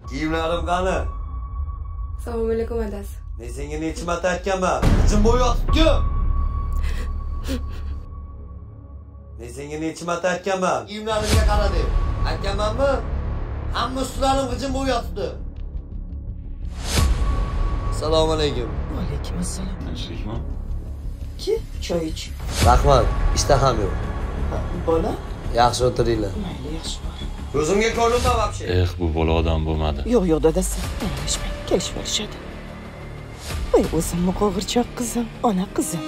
Kiyimlarim qani? Assalomu alaykum adasi. Men senga necha marta aytganman? Qizim bo'yotibdi. Men senga necha marta aytganman? Kiyimlarimga qara deb. Aytganmanmi? Hamma ustlarim qizim bo'yotibdi. Assalomu alaykum. Va alaykum assalom. Tinchlikmi? Ki, choy ich. Rahmat, ishtaham yo'q. Bola? Yaxshi o'tiringlar. Mayli, yaxshi bor. Ko'zimga ko'rinma vobshe. Bu bola odam bo'lmadi. Yo'q, dadasi. Yanglishmang, kelishib olishadi. Voy, o'zim muqog'irchoq qizim, ona qizim.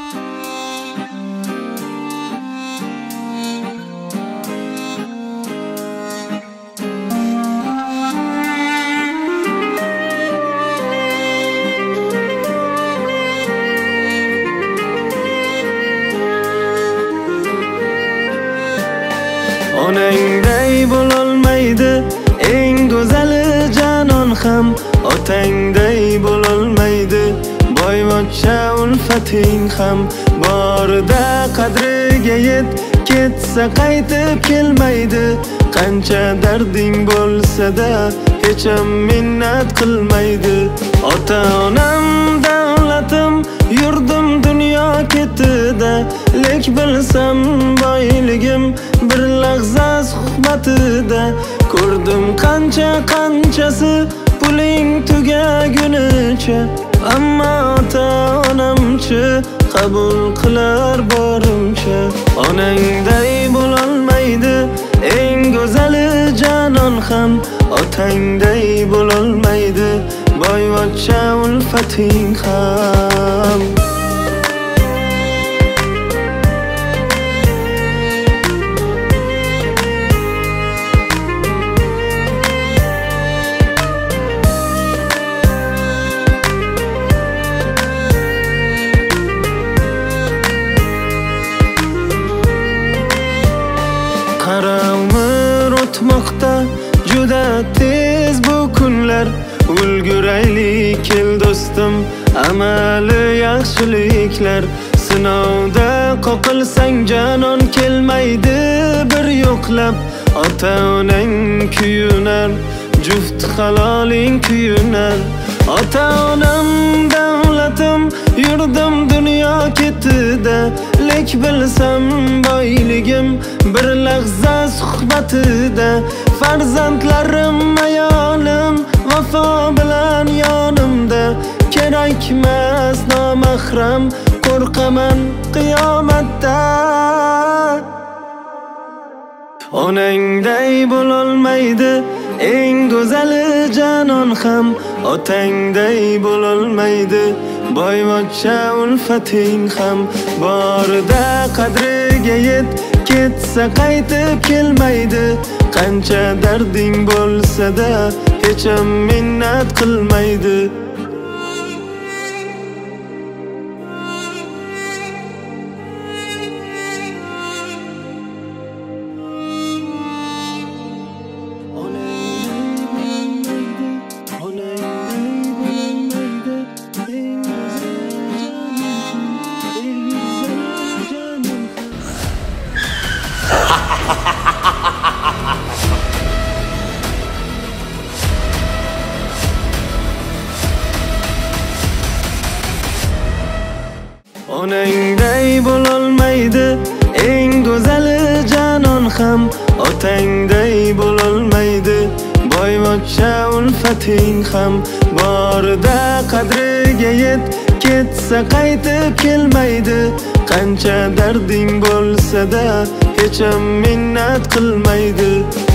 Onangday bo'lolmaydi eng go'zali janon ham, otangday bo'lolmaydi boyvachcha ulfating ham. Borida qadriga yet, ketsa qaytib kelmaydi. Qancha darding bo'lsa-da hech ham minnat qilmaydi. Ota-onam davlatim, yurdim dunyo ketida, lek bilsam boyligim bir lahza suhbatida. Ko'rdim qanchasi puling tugagunicha, ammo ota-onamchi qabul qilar borimcha. Onangday bo'lolmaydi eng go'zali janon ham, otangday bo'lolmaydi boyvachcha ulfating ham. Qara umr o'tmoqda juda tez bu kunlar. Ulguraylik kel do'stim, amali yaxshiliklar. Sinovda qoqilsang janon kelmaydi bir yo'qlab. Ota-onang kuyunar, juft haloling kuyunar. Ota-onam davlatim, yurdim dunyo ketida, lek bilsam boyligim bir lahza suhbatida. Farzandlarim ayolim vafo bilan yonimda, kerakmas nomahram, qo'rqaman qiyomatda. Onangday bo'lolmaydi eng go'zali janon ham, otangday bo'lolmaydi boyvachcha ulfating ham. Borida qadriga yet, ketsa qaytib kelmaydi. Qancha darding bo'lsa-da hech ham minnat qilmaydi. Onangday bo'lolmaydi eng go'zali janon ham, otangday bo'lolmaydi boyvachcha ulfating ham. Borida qadriga yet, ketsa qaytib kelmaydi. Qancha darding bo'lsa-da hech ham minnat qilmaydi.